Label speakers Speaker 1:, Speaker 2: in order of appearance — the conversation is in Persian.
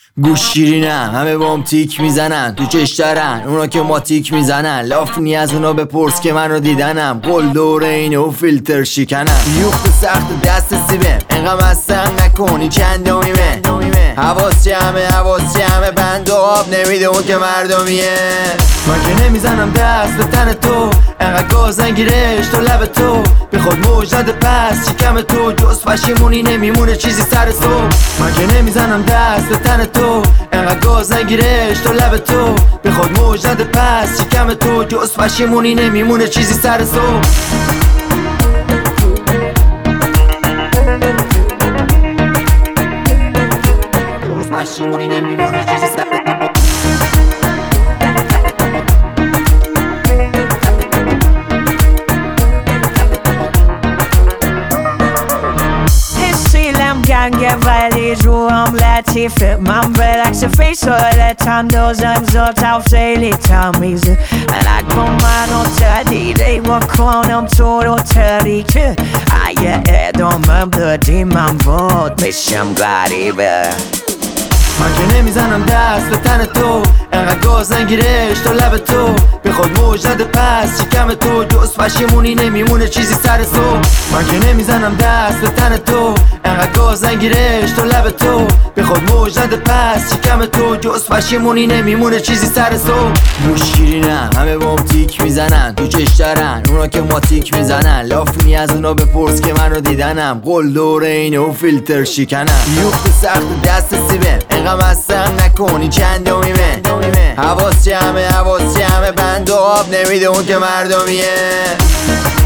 Speaker 1: گوشگیری نه، همه بام تیک میزنن تو چش دارن اونا که ما تیک میزنن. لافنی از اونا بپرس که منو دیدنم، قل دور اینه و فیلتر شکنم. یوخت سخت دست سیبه انقم از سنگ نکنی چندمیمه. حواس جمعه بند و آب نمیده اون که مردمیه. من که نمیزنم دست به تن تو، انقدر گازن گیرش تو لب تو. بی خود موج نده پس شکم تو، جز پشیمونی نمیمونه چیزی سر صبح. من که نمیزنم دست به تن تو، انقدر گازن گیرش تو لب تو. بی خود موج نده پس شکم تو، جز پشیمونی نمیمونه چیزی سر صبح. پشیمونی نمیمونه چیزی سر صبح.
Speaker 2: گنگه ولی روحم لطیفه، من برعکس فیصالت اندازم ذاتم خیلی تمیزه. نکن منو تدیده با کنم تو رو تریکه، اگه ادامه بدی من بود میشم غریبه.
Speaker 1: من که نمیزنم دست به تن تو، انقدر گازن گیرش تو لب تو. بی خود موج نده پس شکم تو، جز پشیمونی نمیمونه چیزی سر صبح. من که نمیزنم دست به تن تو، انقدر گازن گیرش تو لب تو. بی خود موج نده پس شکم تو، جز پشیمونی نمیمونه چیزی سر صبح. گوشگیری نه، همه بام تیک میزنن تو چش دارن اونا که ما تیک میزنن. لافنی از اونا بپرس که منو دیدنم، قل دور اینه و فیلتر شکنم. یوخت سخت دست سیبه انقم از سنگ نکنی چندمیمه. حواس جمعه بند و آب نمیده اون که مردمیه.